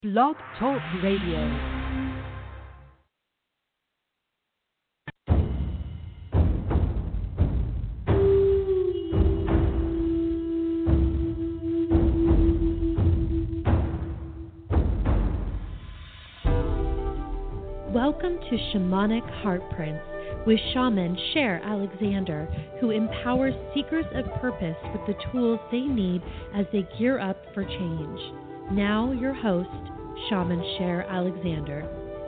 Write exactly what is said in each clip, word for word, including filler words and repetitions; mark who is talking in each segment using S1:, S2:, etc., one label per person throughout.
S1: Blog Talk Radio.
S2: Welcome to Shamanic Heartprints with shaman Cher Alexander, who empowers seekers of purpose with the tools they need as they gear up for change. Now your host, Shaman Cher Alexander.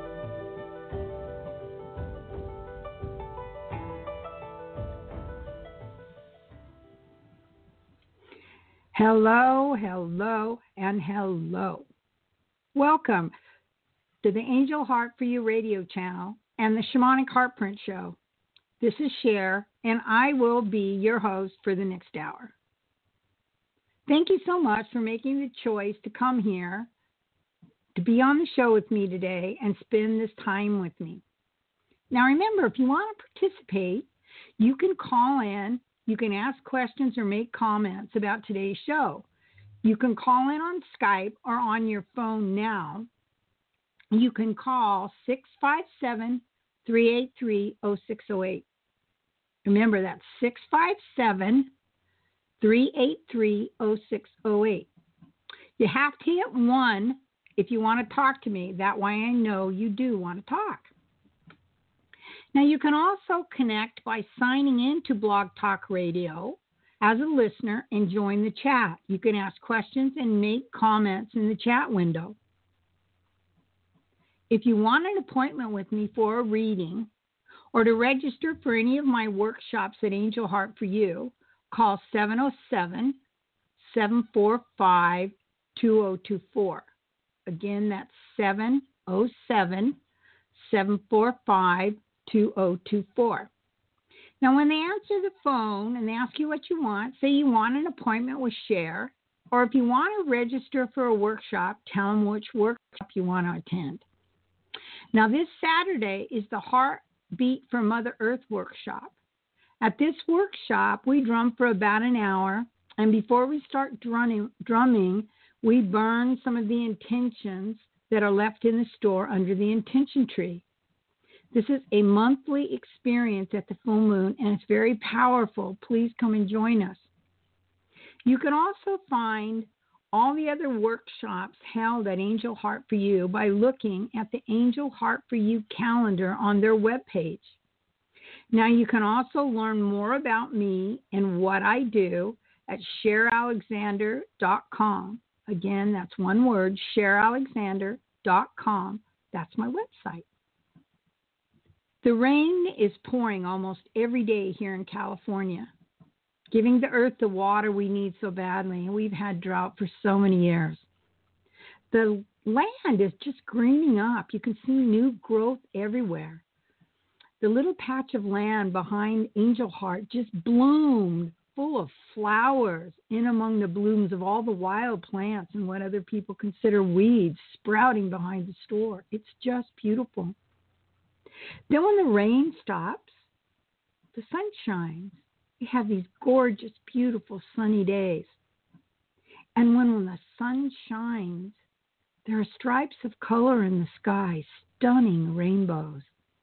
S3: Hello, hello, and hello. Welcome to the Angel Heart for You radio channel and the Shamanic Heartprint Show. This is Cher, and I will be your host for the next hour. Thank you so much for making the choice to come here, to be on the show with me today, and spend this time with me. Now remember, if you want to participate, you can call in, you can ask questions or make comments about today's show. You can call in on Skype or on your phone now. You can call six five seven, three eight three, zero six zero eight. Remember, that's six five seven, three eight three, zero six zero eight. You have to hit one if you want to talk to me. That way I know you do want to talk. Now, you can also connect by signing into Blog Talk Radio as a listener and join the chat. You can ask questions and make comments in the chat window. If you want an appointment with me for a reading or to register for any of my workshops at Angel Heart for You, call seven oh seven, seven four five, two oh two four. Again, that's seven oh seven, seven four five, two oh two four. Now, when they answer the phone and they ask you what you want, say you want an appointment with Cher, or if you want to register for a workshop, tell them which workshop you want to attend. Now, this Saturday is the Heartbeat for Mother Earth workshop. At this workshop, we drum for about an hour, and before we start drumming, drumming, we burn some of the intentions that are left in the store under the intention tree. This is a monthly experience at the full moon, and it's very powerful. Please come and join us. You can also find all the other workshops held at Angel Heart for You by looking at the Angel Heart for You calendar on their webpage. Now, you can also learn more about me and what I do at cher alexander dot com. Again, that's one word, cher alexander dot com. That's my website. The rain is pouring almost every day here in California, giving the earth the water we need so badly, and we've had drought for so many years. The land is just greening up. You can see new growth everywhere. The little patch of land behind Angel Heart just bloomed, full of flowers, in among the blooms of all the wild plants and what other people consider weeds sprouting behind the store. It's just beautiful. Then when the rain stops, the sun shines. We have these gorgeous, beautiful sunny days. And when, when the sun shines, there are stripes of color in the sky, stunning rainbows.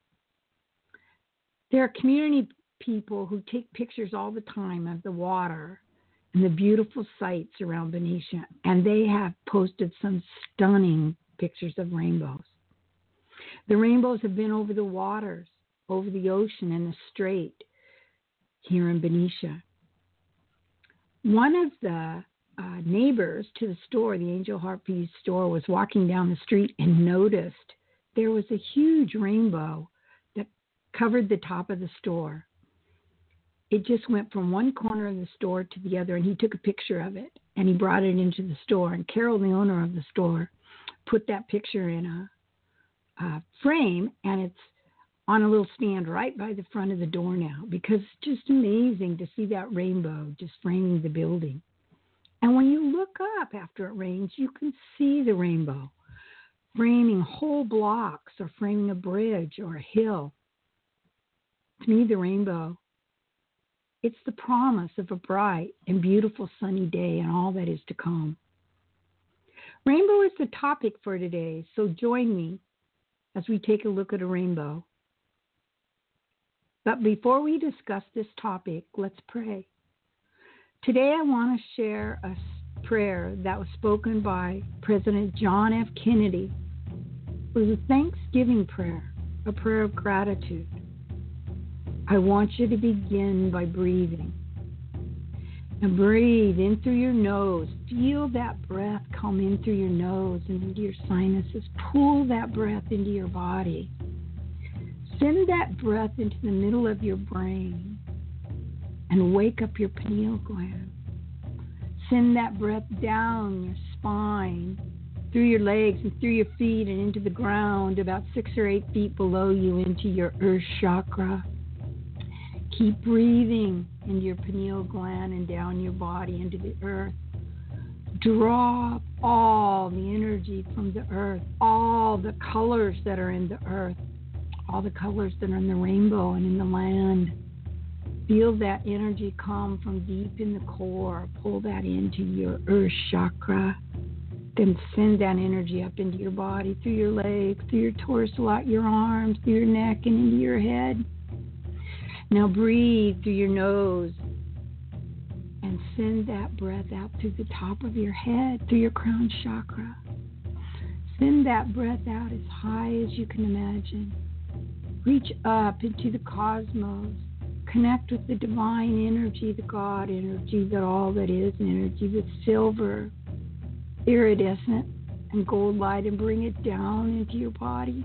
S3: There are community people who take pictures all the time of the water and the beautiful sights around Benicia, and they have posted some stunning pictures of rainbows. The rainbows have been over the waters, over the ocean and the strait here in Benicia. One of the uh, neighbors to the store, the Angel Heart for You store, was walking down the street and noticed there was a huge rainbow that covered the top of the store. It just went from one corner of the store to the other, and he took a picture of it, and he brought it into the store. And Carol, the owner of the store, put that picture in a, a frame, and it's on a little stand right by the front of the door now, because it's just amazing to see that rainbow just framing the building. And when you look up after it rains, you can see the rainbow framing whole blocks or framing a bridge or a hill. To me, the rainbow, it's the promise of a bright and beautiful sunny day and all that is to come. Rainbow is the topic for today, so join me as we take a look at a rainbow. But before we discuss this topic, let's pray. Today I want to share a prayer that was spoken by President John F. Kennedy. It was a Thanksgiving prayer, a prayer of gratitude. I want you to begin by breathing. And breathe in through your nose. Feel that breath come in through your nose and into your sinuses. Pull that breath into your body. Send that breath into the middle of your brain and wake up your pineal gland. Send that breath down your spine, through your legs and through your feet and into the ground about six or eight feet below you into your earth chakra. Keep breathing into your pineal gland and down your body into the earth. Draw all the energy from the earth, all the colors that are in the earth, all the colors that are in the rainbow and in the land. Feel that energy come from deep in the core. Pull that into your earth chakra. Then send that energy up into your body, through your legs, through your torso, out your arms, through your neck, and into your head. Now breathe through your nose and send that breath out through the top of your head, through your crown chakra. Send that breath out as high as you can imagine. Reach up into the cosmos. Connect with the divine energy, the God energy, that all that is energy, the silver, iridescent, and gold light, and bring it down into your body.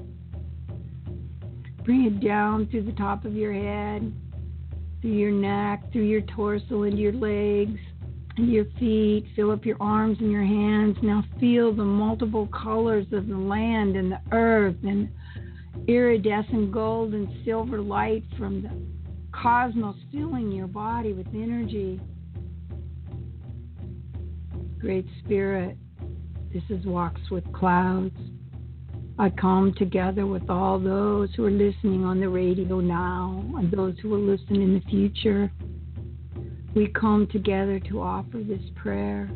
S3: Bring it down through the top of your head, through your neck, through your torso, into your legs, into your feet. Fill up your arms and your hands. Now feel the multiple colors of the land and the earth and iridescent gold and silver light from the cosmos filling your body with energy. Great Spirit, this is Walks with Clouds. I come together with all those who are listening on the radio now and those who will listen in the future. We come together to offer this prayer.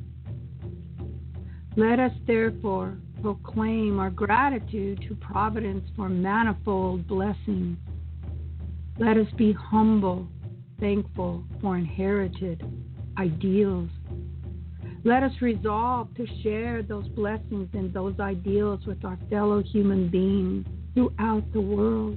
S3: Let us therefore proclaim our gratitude to Providence for manifold blessings. Let us be humble, thankful for inherited ideals. Let us resolve to share those blessings and those ideals with our fellow human beings throughout the world.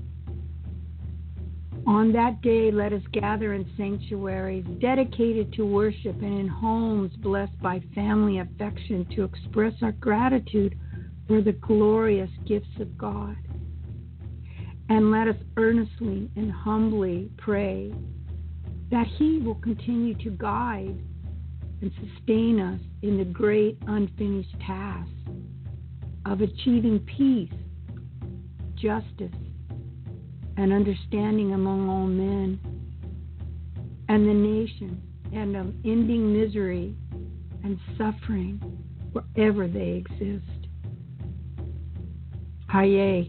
S3: On that day, let us gather in sanctuaries dedicated to worship and in homes blessed by family affection to express our gratitude for the glorious gifts of God. And let us earnestly and humbly pray that He will continue to guide and sustain us in the great unfinished task of achieving peace, justice, and understanding among all men and the nation, and of ending misery and suffering wherever they exist. Haye.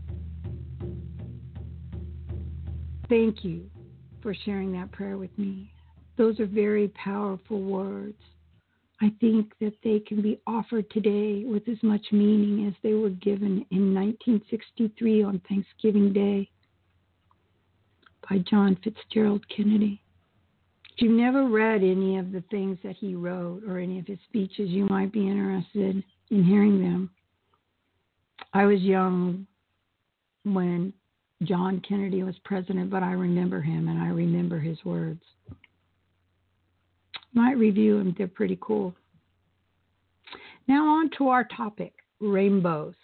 S3: Thank you for sharing that prayer with me. Those are very powerful words. I think that they can be offered today with as much meaning as they were given in nineteen sixty-three on Thanksgiving Day by John Fitzgerald Kennedy. If you've never read any of the things that he wrote or any of his speeches, you might be interested in hearing them. I was young when John Kennedy was president, but I remember him and I remember his words. Might review them. They're pretty cool. Now on to our topic, rainbows.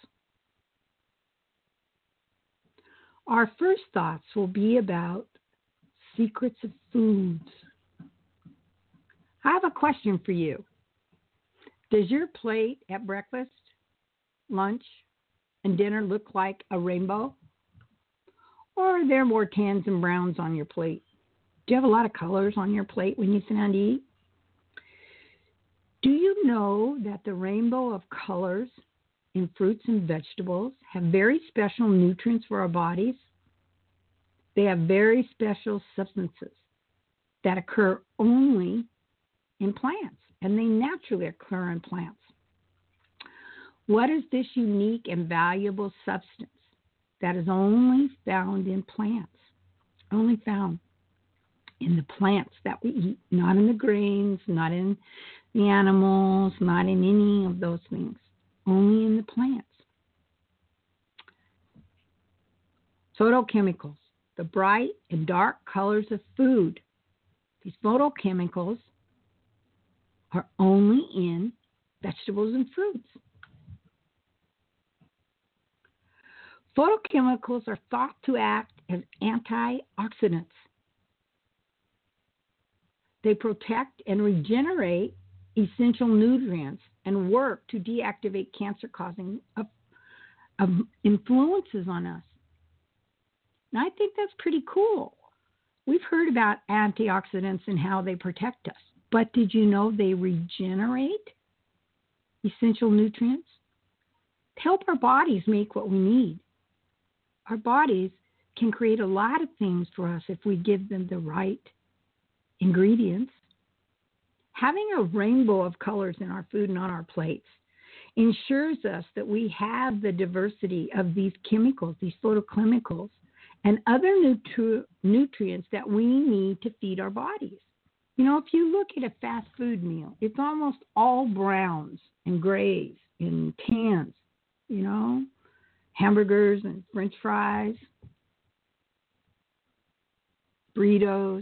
S3: Our first thoughts will be about secrets of foods. I have a question for you. Does your plate at breakfast, lunch, and dinner look like a rainbow? Or are there more tans and browns on your plate? Do you have a lot of colors on your plate when you sit down to eat? Do you know that the rainbow of colors in fruits and vegetables have very special nutrients for our bodies? They have very special substances that occur only in plants, and they naturally occur in plants. What is this unique and valuable substance that is only found in plants? Only found in the plants that we eat, not in the grains, not in the animals, not in any of those things, only in the plants. Photochemicals, the bright and dark colors of food. These photochemicals are only in vegetables and fruits. Photochemicals are thought to act as antioxidants. They protect and regenerate essential nutrients and work to deactivate cancer-causing uh, um, influences on us. And I think that's pretty cool. We've heard about antioxidants and how they protect us, but did you know they regenerate essential nutrients? To help our bodies make what we need. Our bodies can create a lot of things for us if we give them the right ingredients. Having a rainbow of colors in our food and on our plates ensures us that we have the diversity of these chemicals, these photochemicals, and other nutri- nutrients that we need to feed our bodies. You know, if you look at a fast food meal, it's almost all browns and grays and tans, you know, hamburgers and French fries, burritos,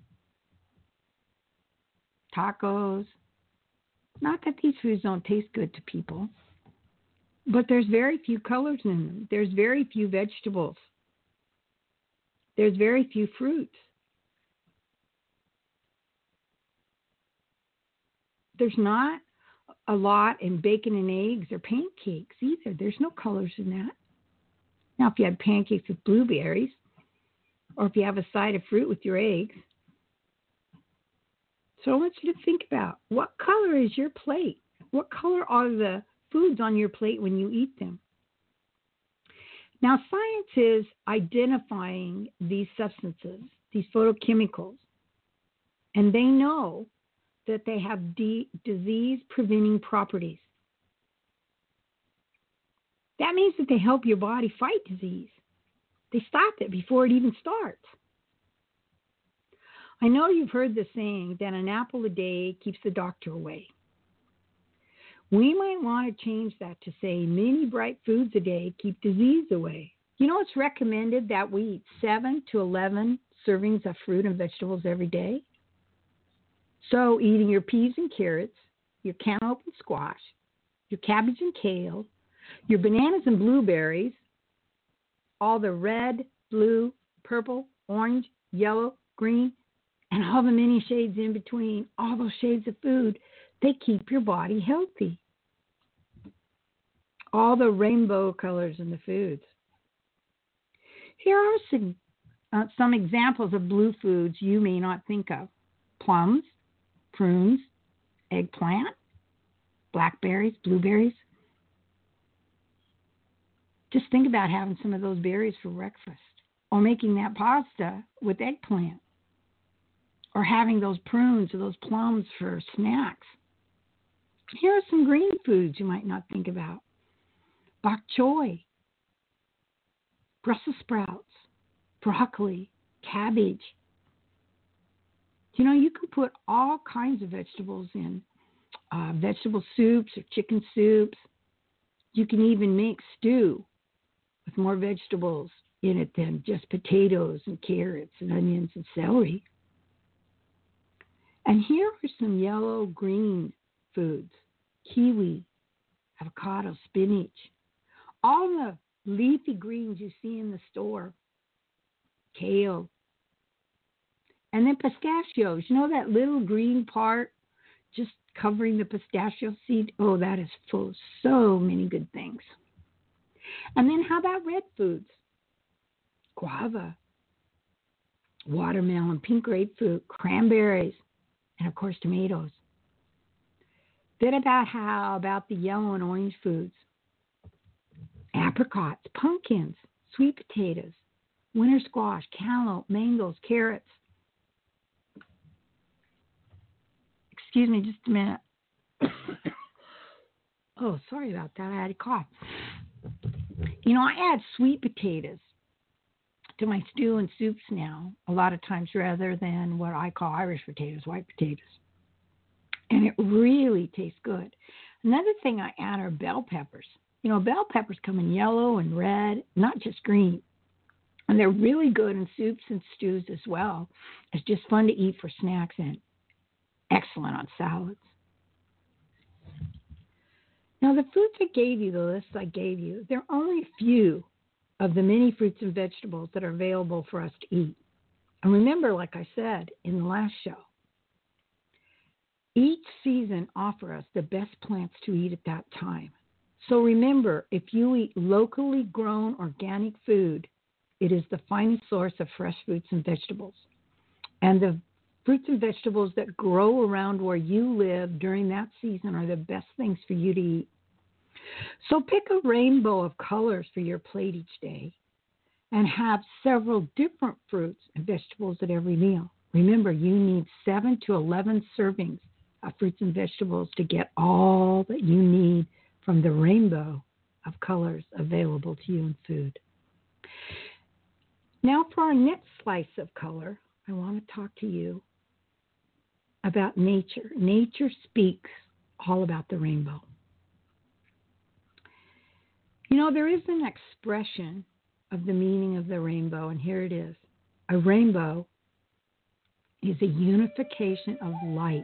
S3: tacos. Not that these foods don't taste good to people, but there's very few colors in them. There's very few vegetables. There's very few fruits. There's not a lot in bacon and eggs or pancakes either. There's no colors in that. Now, if you have pancakes with blueberries, or if you have a side of fruit with your eggs. So I want you to think about, what color is your plate? What color are the foods on your plate when you eat them? Now, science is identifying these substances, these photochemicals, and they know that they have de- disease-preventing properties. That means that they help your body fight disease. They stop it before it even starts. I know you've heard the saying that an apple a day keeps the doctor away. We might want to change that to say many bright foods a day keep disease away. You know, it's recommended that we eat seven to eleven servings of fruit and vegetables every day. So eating your peas and carrots, your cantaloupe and squash, your cabbage and kale, your bananas and blueberries, all the red, blue, purple, orange, yellow, green, and all the many shades in between, all those shades of food, they keep your body healthy. All the rainbow colors in the foods. Here are some, uh, some examples of blue foods you may not think of. Plums, prunes, eggplant, blackberries, blueberries. Just think about having some of those berries for breakfast, or making that pasta with eggplant, or having those prunes or those plums for snacks. Here are some green foods you might not think about. Bok choy, Brussels sprouts, broccoli, cabbage. You know, you can put all kinds of vegetables in uh, vegetable soups or chicken soups. You can even make stew with more vegetables in it than just potatoes and carrots and onions and celery. And here are some yellow-green foods. Kiwi, avocado, spinach. All the leafy greens you see in the store. Kale. And then pistachios. You know that little green part just covering the pistachio seed? Oh, that is full of so many good things. And then how about red foods? Guava, watermelon, pink grapefruit, cranberries, and of course tomatoes. Then about how about the yellow and orange foods? Apricots, pumpkins, sweet potatoes, winter squash, cantaloupe, mangoes, carrots. Excuse me just a minute. Oh, sorry about that. I had a cough. You know, I add sweet potatoes to my stew and soups now, a lot of times rather than what I call Irish potatoes, white potatoes. And it really tastes good. Another thing I add are bell peppers. You know, bell peppers come in yellow and red, not just green. And they're really good in soups and stews as well. It's just fun to eat for snacks and excellent on salads. Now, the fruits I gave you, the list I gave you, there are only a few of the many fruits and vegetables that are available for us to eat. And remember, like I said in the last show, each season offers us the best plants to eat at that time. So remember, if you eat locally grown organic food, it is the finest source of fresh fruits and vegetables. And the fruits and vegetables that grow around where you live during that season are the best things for you to eat. So pick a rainbow of colors for your plate each day and have several different fruits and vegetables at every meal. Remember, you need seven to eleven servings of fruits and vegetables to get all that you need from the rainbow of colors available to you in food. Now for our next slice of color, I want to talk to you about nature. Nature speaks all about the rainbow. You know, there is an expression of the meaning of the rainbow, and here it is. A rainbow is a unification of light,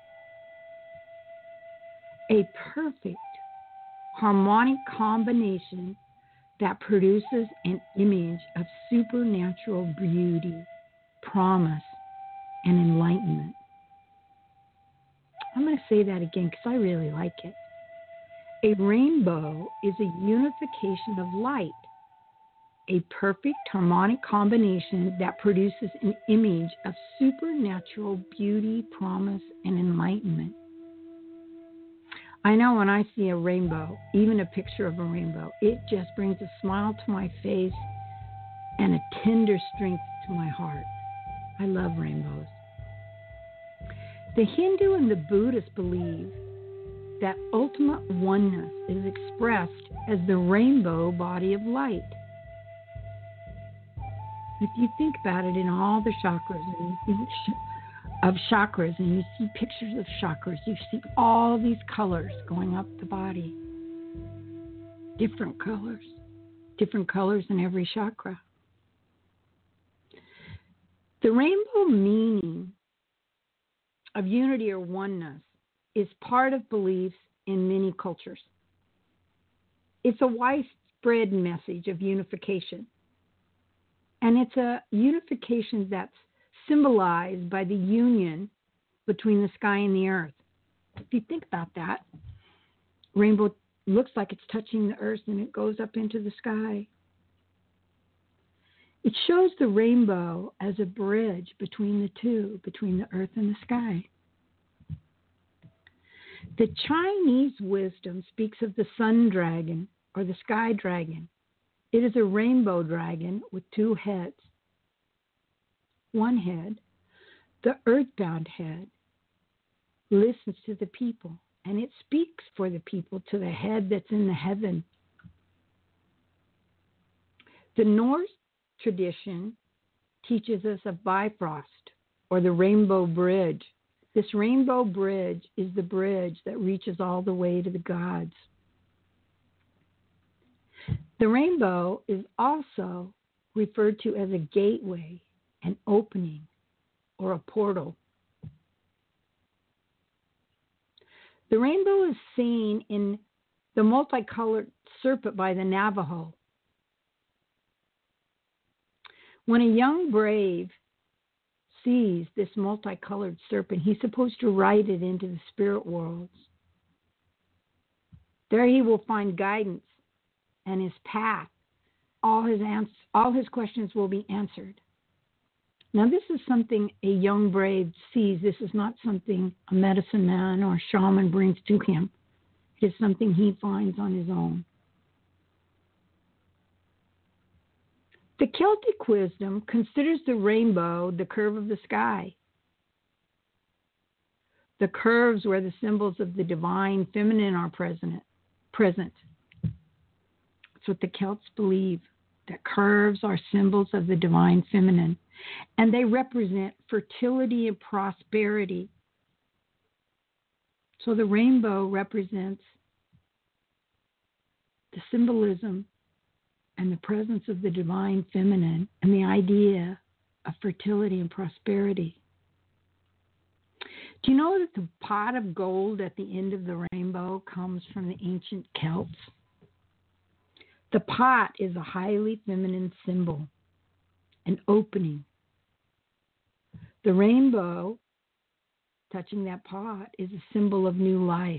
S3: a perfect harmonic combination that produces an image of supernatural beauty, promise, and enlightenment. I'm going to say that again because I really like it. A rainbow is a unification of light, a perfect harmonic combination that produces an image of supernatural beauty, promise, and enlightenment. I know when I see a rainbow, even a picture of a rainbow, it just brings a smile to my face and a tender strength to my heart. I love rainbows. The Hindu and the Buddhist believe that ultimate oneness is expressed as the rainbow body of light. If you think about it in all the chakras, and you think of chakras, and you see pictures of chakras, you see all these colors going up the body. Different colors. Different colors in every chakra. The rainbow meaning of unity or oneness is part of beliefs in many cultures. It's a widespread message of unification. And it's a unification that's symbolized by the union between the sky and the earth. If you think about that, rainbow looks like it's touching the earth and it goes up into the sky. It shows the rainbow as a bridge between the two, between the earth and the sky. The Chinese wisdom speaks of the sun dragon or the sky dragon. It is a rainbow dragon with two heads. One head, the earthbound head, listens to the people, and it speaks for the people to the head that's in the heaven. The Norse tradition teaches us of Bifrost, or the rainbow bridge. This rainbow bridge is the bridge that reaches all the way to the gods. The rainbow is also referred to as a gateway, an opening, or a portal. The rainbow is seen in the multicolored serpent by the Navajo. When a young brave sees this multicolored serpent, he's supposed to ride it into the spirit worlds. There he will find guidance and his path. All his ans- all his questions will be answered. Now, this is something a young brave sees. This is not something a medicine man or shaman brings to him. It is something he finds on his own. The Celtic wisdom considers the rainbow the curve of the sky. The curves where the symbols of the divine feminine are present. present. That's what the Celts believe, that curves are symbols of the divine feminine, and they represent fertility and prosperity. So the rainbow represents the symbolism and the presence of the divine feminine and the idea of fertility and prosperity. Do you know that the pot of gold at the end of the rainbow comes from the ancient Celts? The pot is a highly feminine symbol, an opening. The rainbow touching that pot is a symbol of new life,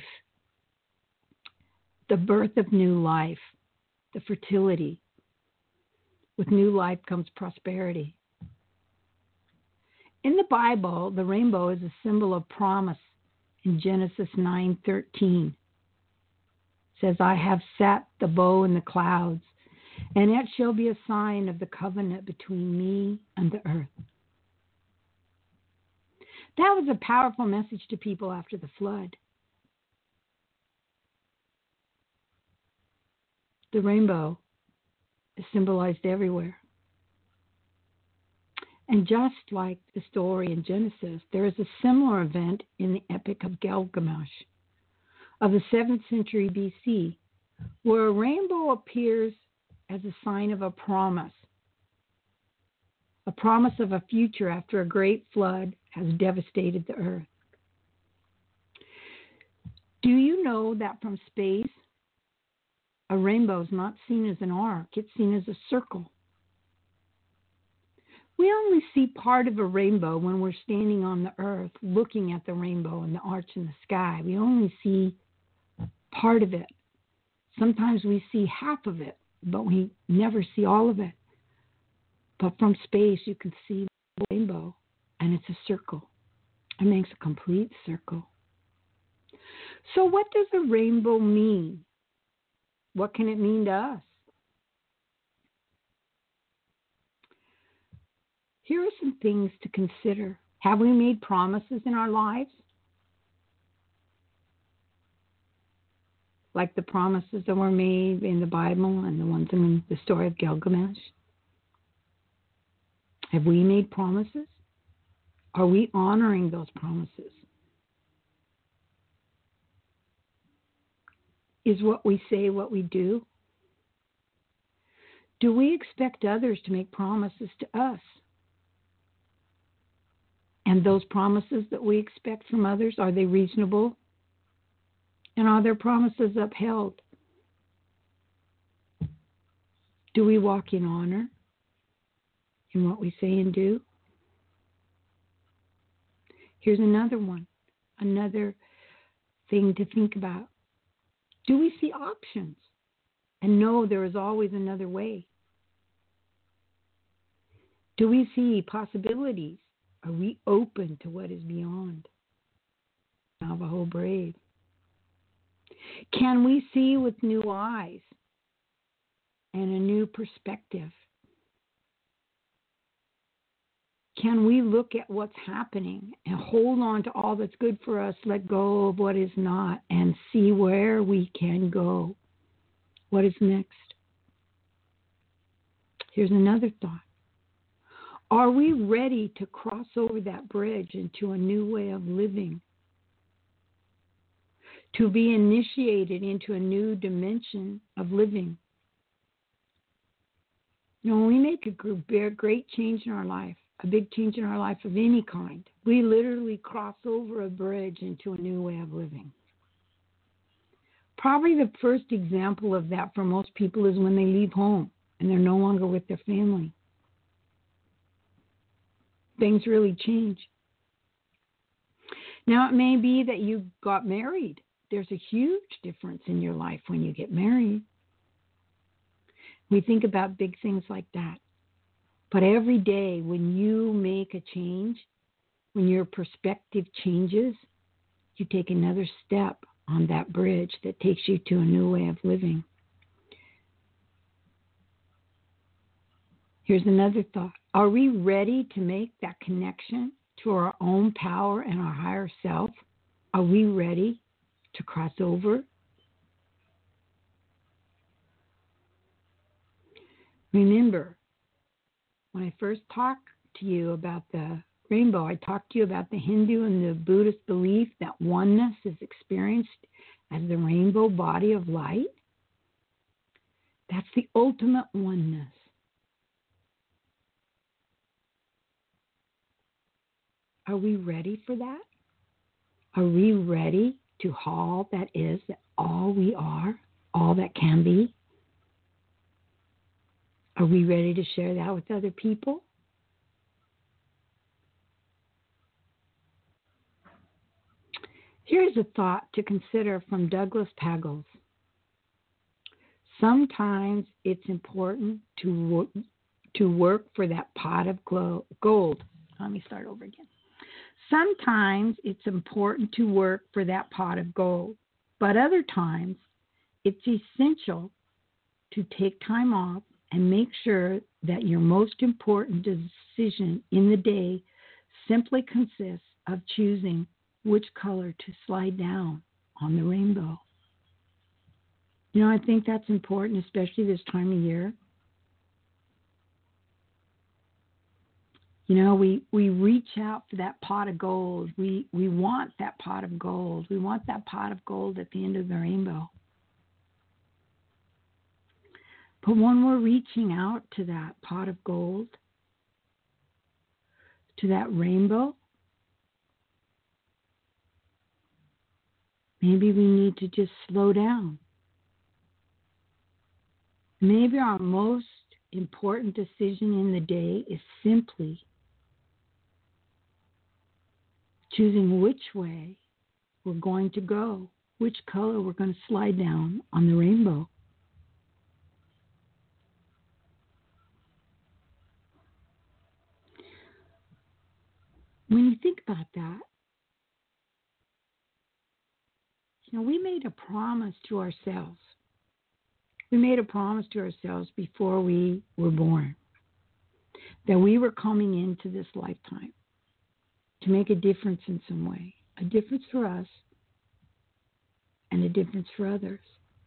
S3: the birth of new life, the fertility. With new life comes prosperity. In the Bible, the rainbow is a symbol of promise. In Genesis nine thirteen, it says, I have set the bow in the clouds, and it shall be a sign of the covenant between me and the earth. That was a powerful message to people after the flood. The rainbow is symbolized everywhere. And just like the story in Genesis, there is a similar event in the Epic of Gilgamesh of the seventh century B C, where a rainbow appears as a sign of a promise, a promise of a future after a great flood has devastated the earth. Do you know that from space, a rainbow is not seen as an arc, it's seen as a circle? We only see part of a rainbow when we're standing on the earth looking at the rainbow and the arch in the sky. We only see part of it. Sometimes we see half of it, but we never see all of it. But from space, you can see the rainbow, and it's a circle. It makes a complete circle. So what does a rainbow mean? What can it mean to us? Here are some things to consider. Have we made promises in our lives? Like the promises that were made in the Bible and the ones in the story of Gilgamesh? Have we made promises? Are we honoring those promises? Is what we say what we do? Do we expect others to make promises to us? And those promises that we expect from others, are they reasonable? And are their promises upheld? Do we walk in honor in what we say and do? Here's another one, another thing to think about. Do we see options and know there is always another way? Do we see possibilities? Are we open to what is beyond? Navajo Brave. Can we see with new eyes and a new perspective? Can we look at what's happening and hold on to all that's good for us, let go of what is not, and see where we can go? What is next? Here's another thought. Are we ready to cross over that bridge into a new way of living? To be initiated into a new dimension of living? You know, when we make a great change in our life, a big change in our life of any kind, we literally cross over a bridge into a new way of living. Probably the first example of that for most people is when they leave home and they're no longer with their family. Things really change. Now, it may be that you got married. There's a huge difference in your life when you get married. We think about big things like that. But every day when you make a change, when your perspective changes, you take another step on that bridge that takes you to a new way of living. Here's another thought. Are we ready to make that connection to our own power and our higher self? Are we ready to cross over? Remember, when I first talked to you about the rainbow, I talked to you about the Hindu and the Buddhist belief that oneness is experienced as the rainbow body of light. That's the ultimate oneness. Are we ready for that? Are we ready to all that is, that all we are, all that can be? Are we ready to share that with other people? Here's a thought to consider from Douglas Pagels. Sometimes it's important to work, to work for that pot of glow, gold. Let me start over again. Sometimes it's important to work for that pot of gold, but other times it's essential to take time off and make sure that your most important decision in the day simply consists of choosing which color to slide down on the rainbow. You know, I think that's important, especially this time of year. You know, we, we reach out for that pot of gold. We we want that pot of gold. We want that pot of gold at the end of the rainbow. But when we're reaching out to that pot of gold, to that rainbow, maybe we need to just slow down. Maybe our most important decision in the day is simply choosing which way we're going to go, which color we're going to slide down on the rainbow. When you think about that, you know, we made a promise to ourselves. We made a promise to ourselves before we were born that we were coming into this lifetime to make a difference in some way, a difference for us and a difference for others.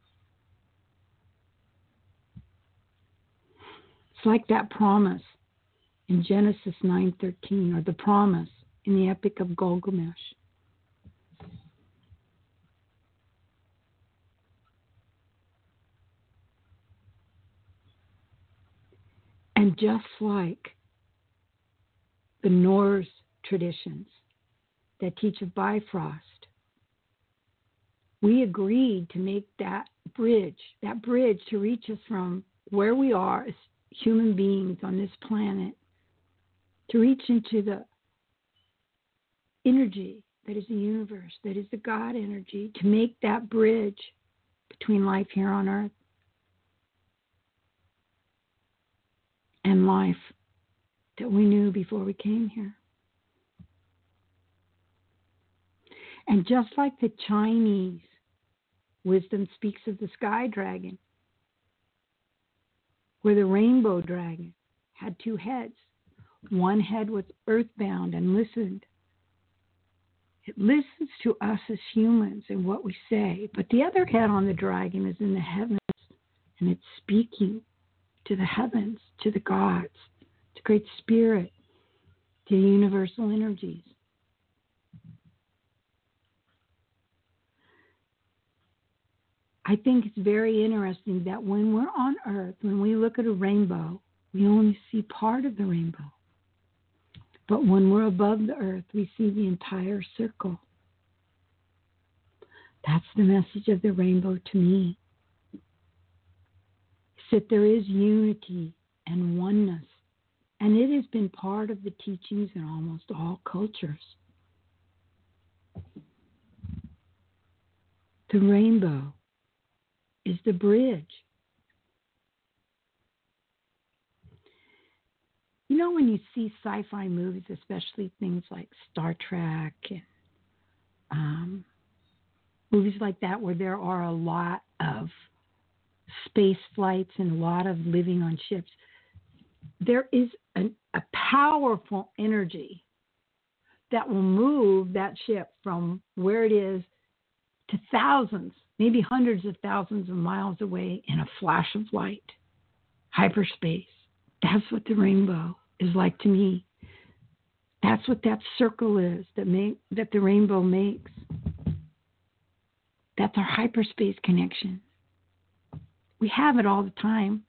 S3: It's like that promise in Genesis nine thirteen, or the promise in the Epic of Gilgamesh. And just like the Norse traditions that teach of Bifrost, we agreed to make that bridge, that bridge to reach us from where we are as human beings on this planet, to reach into the energy that is the universe, that is the God energy, to make that bridge between life here on earth and life that we knew before we came here. And just like the Chinese wisdom speaks of the sky dragon, where the rainbow dragon had two heads. One head was earthbound and listened. It listens to us as humans and what we say, but the other head on the dragon is in the heavens, and it's speaking to the heavens, to the gods, to Great Spirit, to the universal energies. I think it's very interesting that when we're on Earth, when we look at a rainbow, we only see part of the rainbow. But when we're above the Earth, we see the entire circle. That's the message of the rainbow to me. It's that there is unity and oneness, and it has been part of the teachings in almost all cultures. The rainbow is the bridge. You know, when you see sci-fi movies, especially things like Star Trek and um, movies like that, where there are a lot of space flights and a lot of living on ships, there is an, a powerful energy that will move that ship from where it is to thousands, maybe hundreds of thousands of miles away in a flash of light. hyperspace. That's what the rainbow is like to me. That's what that circle is that make that the rainbow makes. That's our hyperspace connection. We have it all the time.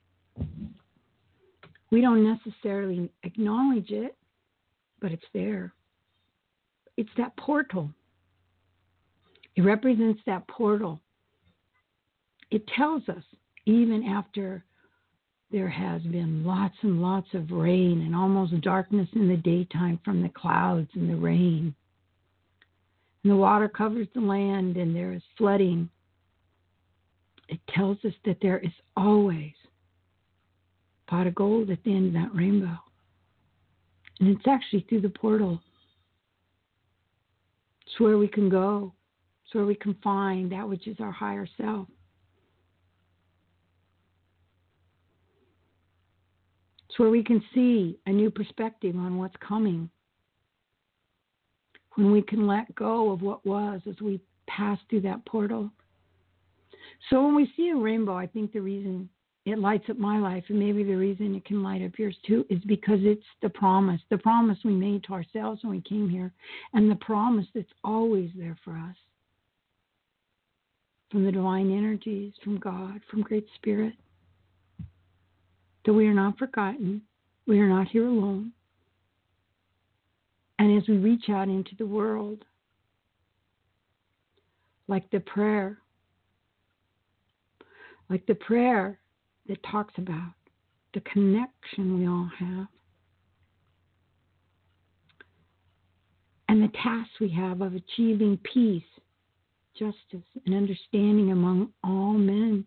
S3: We don't necessarily acknowledge it, but it's there. It's that portal. It represents that portal. It tells us, even after there has been lots and lots of rain and almost darkness in the daytime from the clouds and the rain, and the water covers the land and there is flooding, it tells us that there is always a pot of gold at the end of that rainbow. And it's actually through the portal. It's where we can go. It's where we can find that which is our higher self. It's where we can see a new perspective on what's coming. When we can let go of what was as we pass through that portal. So when we see a rainbow, I think the reason it lights up my life, and maybe the reason it can light up yours too, is because it's the promise, the promise we made to ourselves when we came here, and the promise that's always there for us. From the divine energies, from God, from Great Spirit. That we are not forgotten. We are not here alone. And as we reach out into the world, like the prayer, like the prayer that talks about the connection we all have, and the task we have of achieving peace, justice, and understanding among all men.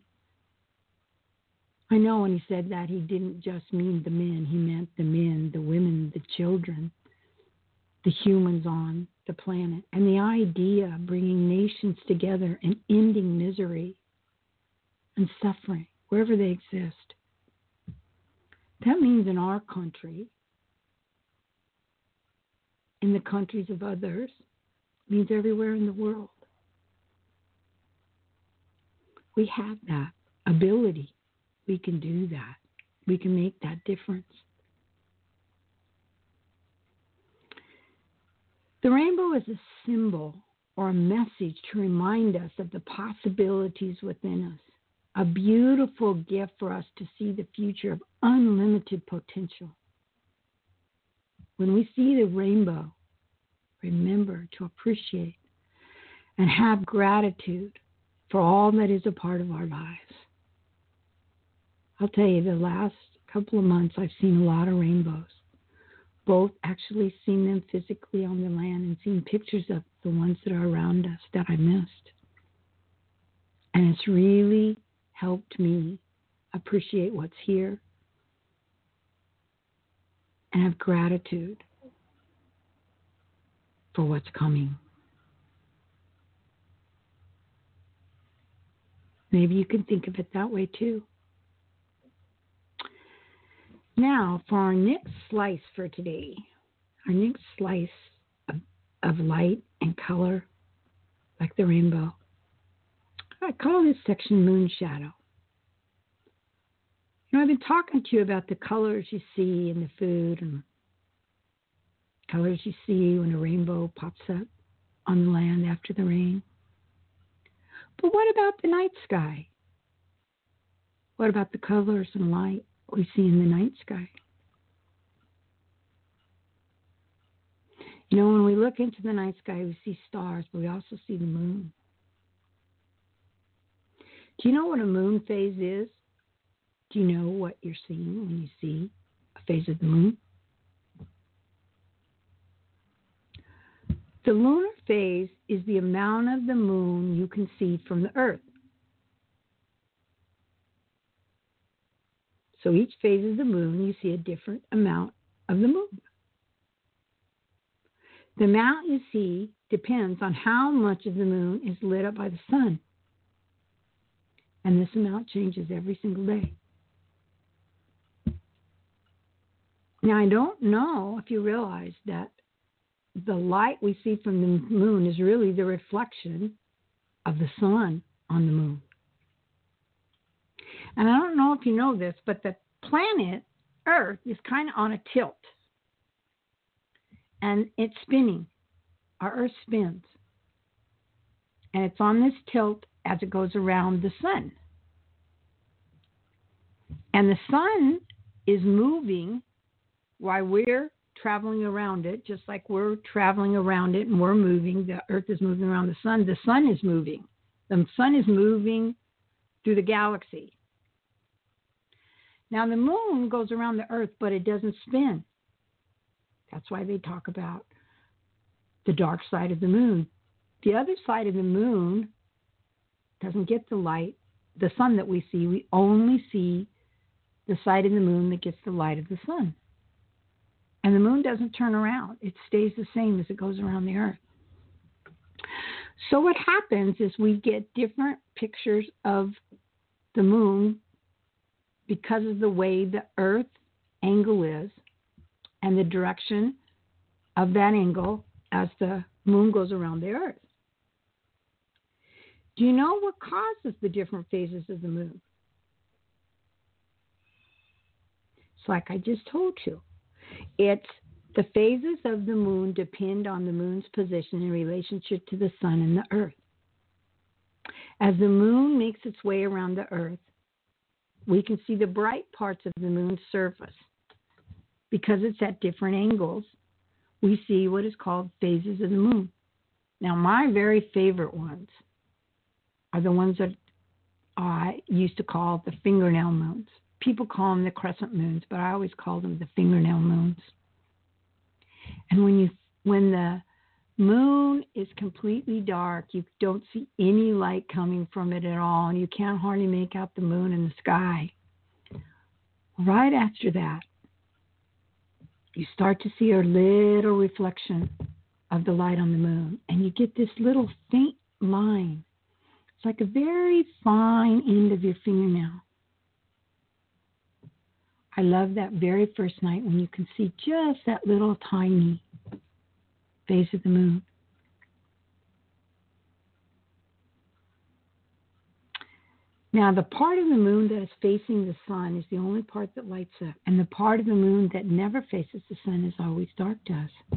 S3: I know when he said that, he didn't just mean the men. He meant the men, the women, the children, the humans on the planet. And the idea of bringing nations together and ending misery and suffering wherever they exist. That means in our country, in the countries of others, means everywhere in the world. We have that ability. We can do that. We can make that difference. The rainbow is a symbol or a message to remind us of the possibilities within us. A beautiful gift for us to see the future of unlimited potential. When we see the rainbow, remember to appreciate and have gratitude for all that is a part of our lives. I'll tell you, the last couple of months I've seen a lot of rainbows. Both actually seen them physically on the land and seen pictures of the ones that are around us that I missed. And it's really helped me appreciate what's here and have gratitude for what's coming. Maybe you can think of it that way too. Now, for our next slice for today, our next slice of, of light and color, like the rainbow, I call this section Moon Shadow. You know, I've been talking to you about the colors you see in the food and colors you see when a rainbow pops up on the land after the rain. But what about the night sky? What about the colors and light we see in the night sky? You know, when we look into the night sky, we see stars, but we also see the moon. Do you know what a moon phase is? Do you know what you're seeing when you see a phase of the moon? The lunar phase is the amount of the moon you can see from the Earth. So each phase of the moon, you see a different amount of the moon. The amount you see depends on how much of the moon is lit up by the sun. And this amount changes every single day. Now, I don't know if you realize that the light we see from the moon is really the reflection of the sun on the moon. And I don't know if you know this, but the planet Earth is kind of on a tilt, and it's spinning. Our Earth spins, and it's on this tilt as it goes around the sun. And the sun is moving while we're traveling around it, just like we're traveling around it and we're moving. The Earth is moving around the sun. The sun is moving. The sun is moving through the galaxy. Now, the moon goes around the Earth, but it doesn't spin. That's why they talk about the dark side of the moon. The other side of the moon doesn't get the light, the sun that we see. We only see the side of the moon that gets the light of the sun. And the moon doesn't turn around. It stays the same as it goes around the Earth. So what happens is we get different pictures of the moon because of the way the Earth angle is and the direction of that angle as the moon goes around the Earth. Do you know what causes the different phases of the moon? It's like I just told you. It's the phases of the moon depend on the moon's position in relationship to the sun and the Earth. As the moon makes its way around the Earth, we can see the bright parts of the moon's surface. Because it's at different angles, we see what is called phases of the moon. Now, my very favorite ones are the ones that I used to call the fingernail moons. People call them the crescent moons, but I always call them the fingernail moons. And when you when the moon is completely dark, you don't see any light coming from it at all, and you can't hardly make out the moon in the sky. Right after that, you start to see a little reflection of the light on the moon, and you get this little faint line. It's like a very fine end of your fingernail. I love that very first night when you can see just that little tiny phase of the moon. Now, the part of the moon that is facing the sun is the only part that lights up, and the part of the moon that never faces the sun is always dark to us.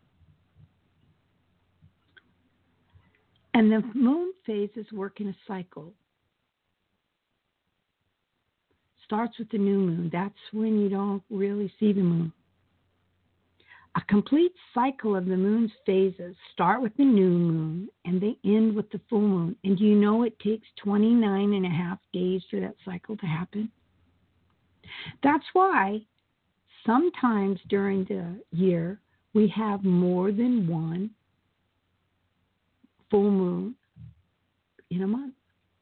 S3: And the moon phases work in a cycle. Starts with the new moon. That's when you don't really see the moon. A complete cycle of the moon's phases start with the new moon and they end with the full moon. And do you know it takes twenty-nine and a half days for that cycle to happen? That's why sometimes during the year we have more than one full moon in a month.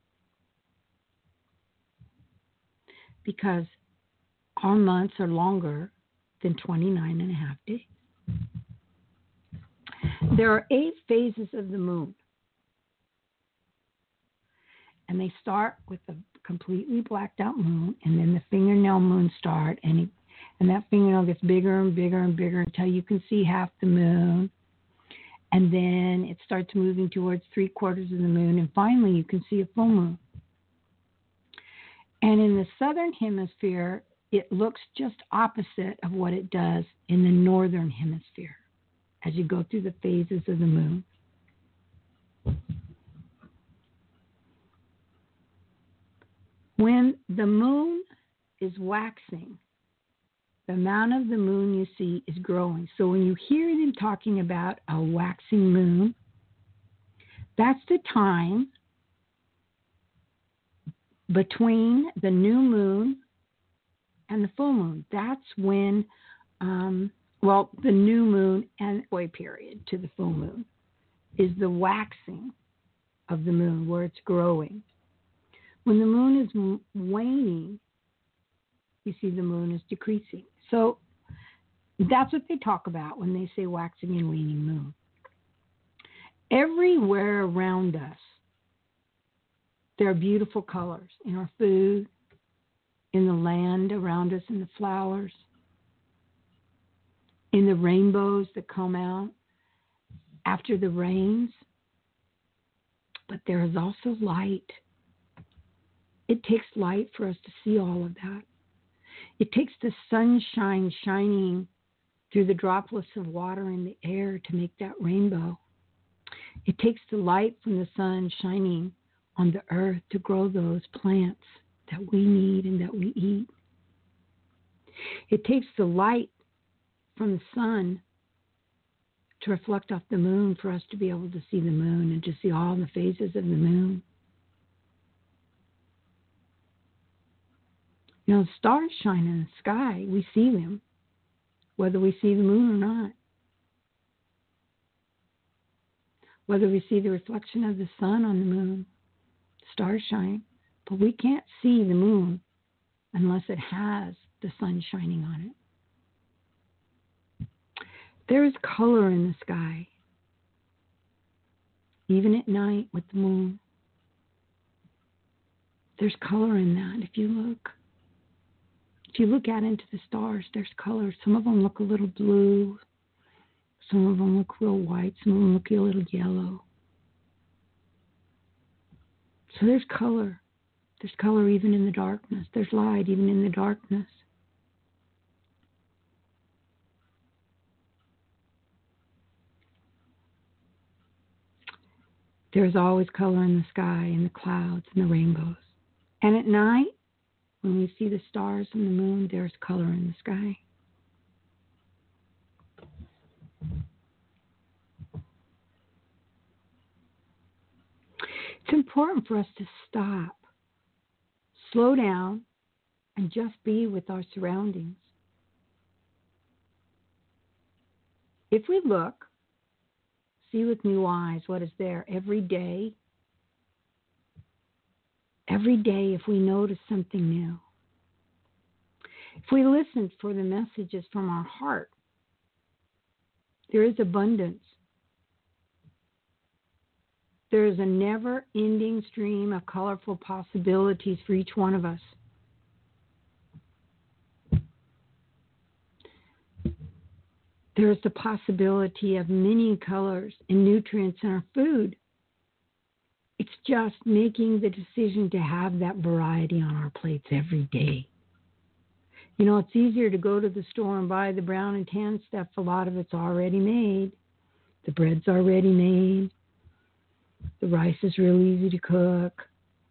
S3: Because our months are longer than twenty-nine and a half days. There are eight phases of the moon. And they start with a completely blacked out moon, and then the fingernail moon start, and, it, and that fingernail gets bigger and bigger and bigger until you can see half the moon. And then it starts moving towards three quarters of the moon, and finally you can see a full moon. And in the southern hemisphere, it looks just opposite of what it does in the northern hemisphere as you go through the phases of the moon. When the moon is waxing, the amount of the moon you see is growing. So when you hear them talking about a waxing moon, that's the time between the new moon and the full moon. That's when, um, well, the new moon and halfway period to the full moon is the waxing of the moon, where it's growing. When the moon is waning, you see the moon is decreasing. So that's what they talk about when they say waxing and waning moon. Everywhere around us, there are beautiful colors in our food, in the land around us, in the flowers, in the rainbows that come out after the rains. But there is also light. It takes light for us to see all of that. It takes the sunshine shining through the droplets of water in the air to make that rainbow. It takes the light from the sun shining on the earth to grow those plants that we need and that we eat. It takes the light from the sun to reflect off the moon for us to be able to see the moon and to see all the phases of the moon. You know, the stars shine in the sky. We see them, whether we see the moon or not. Whether we see the reflection of the sun on the moon, stars shine. But we can't see the moon unless it has the sun shining on it. There is color in the sky, even at night with the moon. There's color in that. If you look, if you look out into the stars, there's color. Some of them look a little blue. Some of them look real white. Some of them look a little yellow. So there's color. There's color even in the darkness. There's light even in the darkness. There's always color in the sky, in the clouds, and the rainbows. And at night, when we see the stars and the moon, there's color in the sky. It's important for us to stop, slow down, and just be with our surroundings. If we look, see with new eyes what is there every day. Every day, if we notice something new. If we listen for the messages from our heart, there is abundance. There is a never-ending stream of colorful possibilities for each one of us. There is the possibility of many colors and nutrients in our food. It's just making the decision to have that variety on our plates every day. You know, it's easier to go to the store and buy the brown and tan stuff. A lot of it's already made. The bread's already made. The rice is real easy to cook.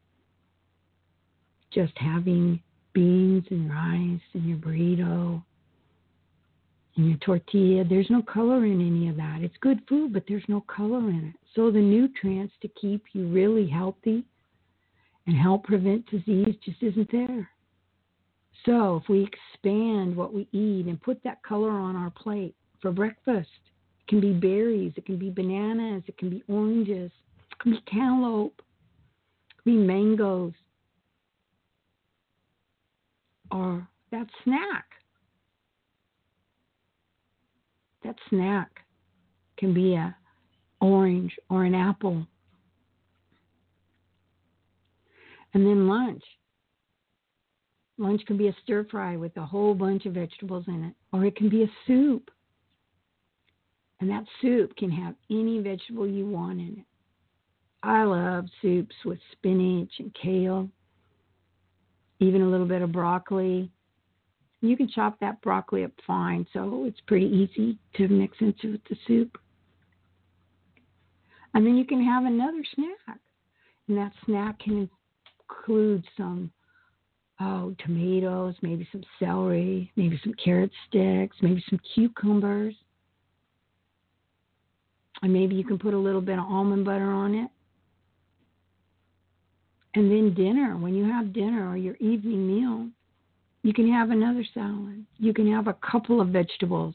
S3: Just having beans and rice and your burrito and your tortilla, there's no color in any of that. It's good food, but there's no color in it. So the nutrients to keep you really healthy and help prevent disease just isn't there. So if we expand what we eat and put that color on our plate for breakfast, it can be berries, it can be bananas, it can be oranges, it can be cantaloupe, it can be mangoes, or that snack. That snack can be a orange or an apple. And then lunch. Lunch can be a stir fry with a whole bunch of vegetables in it. Or it can be a soup. And that soup can have any vegetable you want in it. I love soups with spinach and kale. Even a little bit of broccoli. You can chop that broccoli up fine, so it's pretty easy to mix into the soup. And then you can have another snack. And that snack can include some oh, tomatoes, maybe some celery, maybe some carrot sticks, maybe some cucumbers. And maybe you can put a little bit of almond butter on it. And then dinner, when you have dinner or your evening meal, you can have another salad. You can have a couple of vegetables.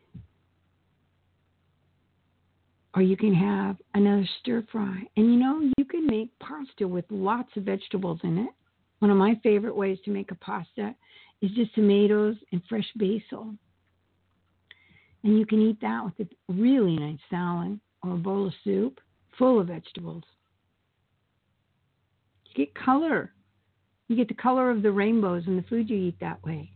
S3: Or you can have another stir fry. And you know, you can make pasta with lots of vegetables in it. One of my favorite ways to make a pasta is just tomatoes and fresh basil. And you can eat that with a really nice salad or a bowl of soup full of vegetables. You get color. You get the color of the rainbows in the food you eat that way.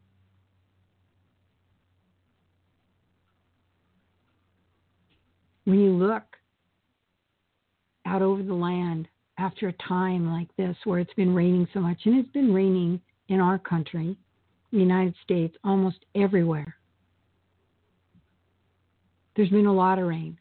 S3: When you look out over the land after a time like this where it's been raining so much, and it's been raining in our country in the United States, almost everywhere. There's been a lot of rain.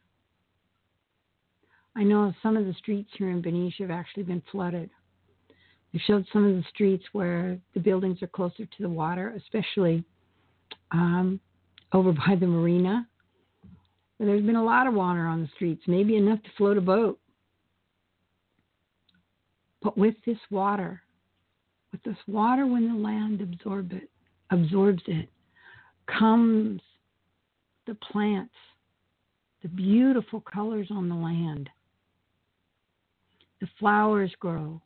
S3: I know some of the streets here in Benicia have actually been flooded. They showed some of the streets where the buildings are closer to the water, especially um, over by the marina. But there's been a lot of water on the streets, maybe enough to float a boat. But with this water, with this water when the land absorb it, absorbs it, comes the plants, the beautiful colors on the land. The flowers grow.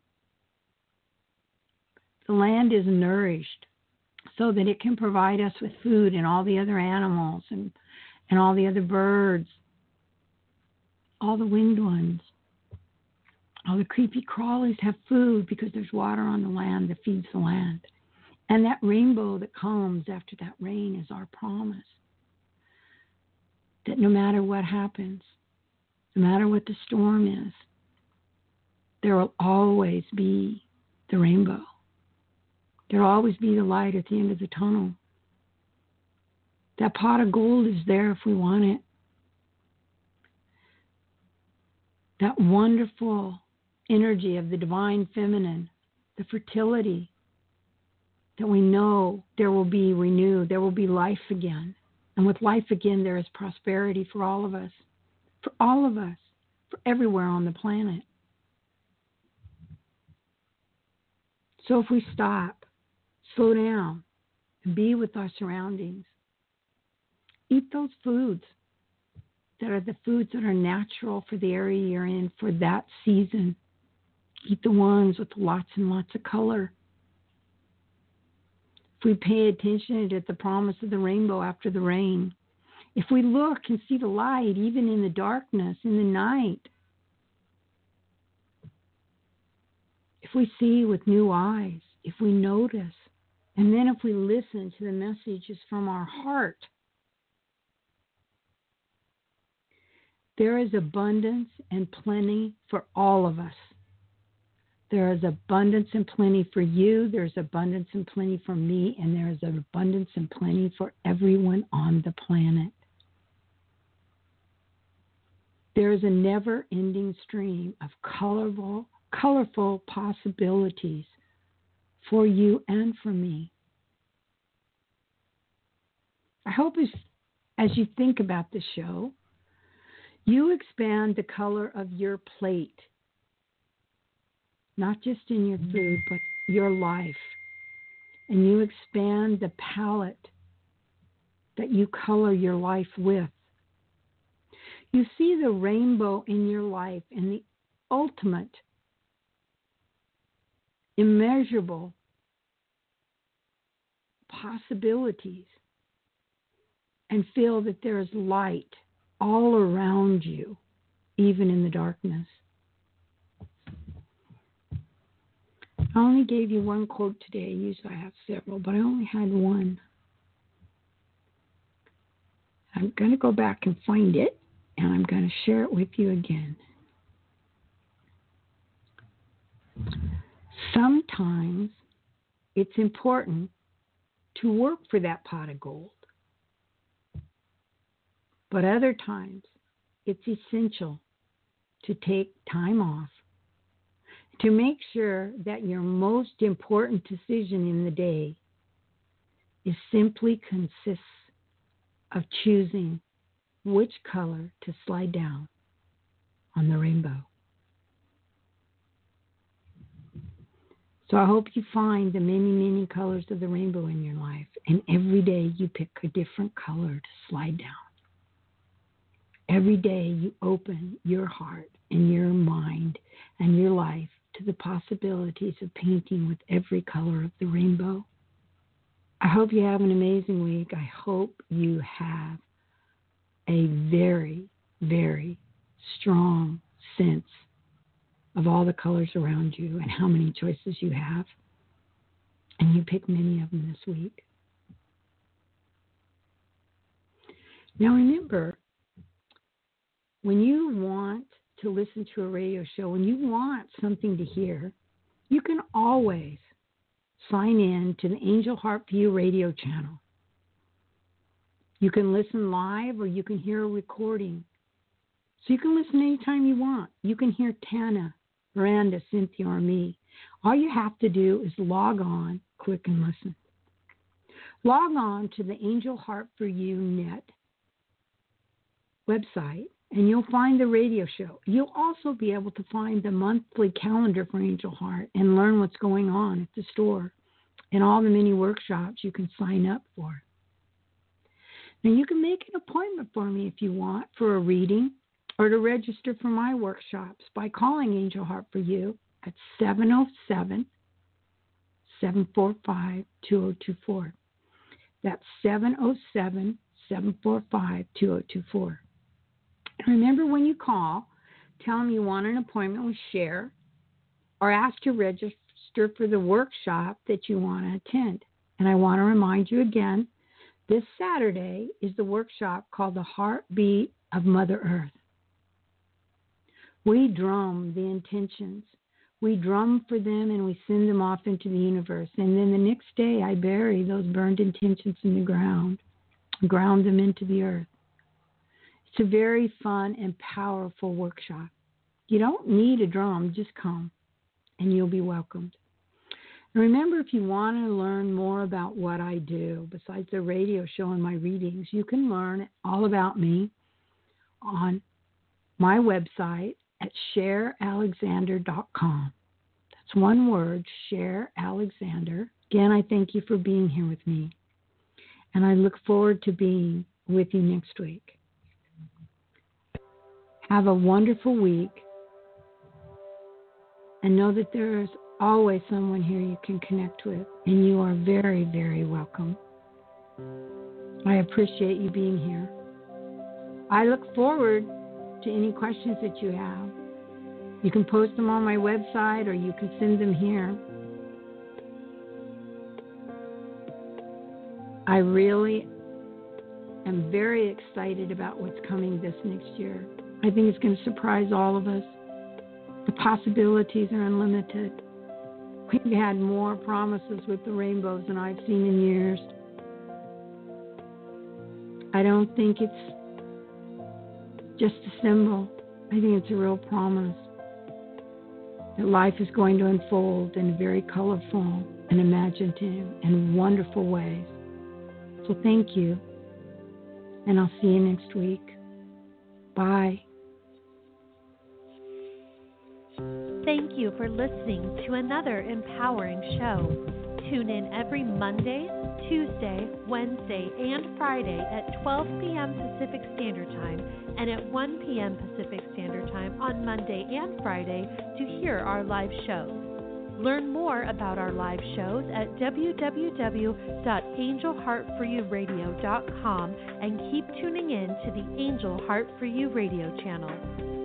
S3: The land is nourished so that it can provide us with food and all the other animals and, and all the other birds, all the winged ones. All the creepy crawlies have food because there's water on the land that feeds the land. And that rainbow that comes after that rain is our promise that no matter what happens, no matter what the storm is, there will always be the rainbow. There will always be the light at the end of the tunnel. That pot of gold is there if we want it. That wonderful energy of the divine feminine, the fertility, that we know there will be renewed, there will be life again. And with life again, there is prosperity for all of us, for all of us, for everywhere on the planet. So if we stop, slow down, and be with our surroundings, eat those foods that are the foods that are natural for the area you're in for that season. Eat the ones with lots and lots of color. If we pay attention to the promise of the rainbow after the rain, if we look and see the light even in the darkness, in the night, if we see with new eyes, if we notice, and then if we listen to the messages from our heart, there is abundance and plenty for all of us. There is abundance and plenty for you. There's abundance and plenty for me. And there is an abundance and plenty for everyone on the planet. There is a never-ending stream of colorful, colorful possibilities for you and for me. I hope as, as you think about the show, you expand the color of your plate. Not just in your food, but your life. And you expand the palette that you color your life with. You see the rainbow in your life and the ultimate, immeasurable possibilities and feel that there is light all around you, even in the darkness. I only gave you one quote today. Usually I have several, but I only had one. I'm going to go back and find it, and I'm going to share it with you again. Sometimes it's important to work for that pot of gold, but other times it's essential to take time off to make sure that your most important decision in the day is simply consists of choosing which color to slide down on the rainbow. So I hope you find the many, many colors of the rainbow in your life, and every day you pick a different color to slide down. Every day you open your heart and your mind and your life to the possibilities of painting with every color of the rainbow. I hope you have an amazing week. I hope you have a very, very strong sense of all the colors around you and how many choices you have. And you pick many of them this week. Now remember, when you want to listen to a radio show, when you want something to hear, you can always sign in to the Angel Heart for You radio channel. You can listen live or you can hear a recording. So you can listen anytime you want. You can hear Tana, Miranda, Cynthia, or me. All you have to do is log on, click and listen. Log on to the Angel Heart for You net website, and you'll find the radio show. You'll also be able to find the monthly calendar for Angel Heart and learn what's going on at the store and all the many workshops you can sign up for. Now, you can make an appointment for me if you want for a reading or to register for my workshops by calling Angel Heart for You at seven oh seven, seven four five, two oh two four. That's seven oh seven, seven four five, two oh two four. Remember, when you call, tell them you want an appointment with Cher or ask to register for the workshop that you want to attend. And I want to remind you again, this Saturday is the workshop called The Heartbeat of Mother Earth. We drum the intentions. We drum for them and we send them off into the universe. And then the next day I bury those burned intentions in the ground, ground them into the earth. It's a very fun and powerful workshop. You don't need a drum, just come and you'll be welcomed. And remember, if you want to learn more about what I do, besides the radio show and my readings, you can learn all about me on my website at cher alexander dot com. That's one word, Cher Alexander. Again, I thank you for being here with me. And I look forward to being with you next week. Have a wonderful week. And know that there is always someone here you can connect with. And you are very, very welcome. I appreciate you being here. I look forward to any questions that you have. You can post them on my website or you can send them here. I really am very excited about what's coming this next year. I think it's going to surprise all of us. The possibilities are unlimited. We've had more promises with the rainbows than I've seen in years. I don't think it's just a symbol. I think it's a real promise that life is going to unfold in very colorful and imaginative and wonderful ways. So thank you, and I'll see you next week. Bye.
S2: Thank you for listening to another empowering show. Tune in every Monday, Tuesday, Wednesday, and Friday at twelve p.m. Pacific Standard Time and at one p.m. Pacific Standard Time on Monday and Friday to hear our live shows. Learn more about our live shows at w w w dot angel heart for you radio dot com and keep tuning in to the Angel Heart for You radio channel.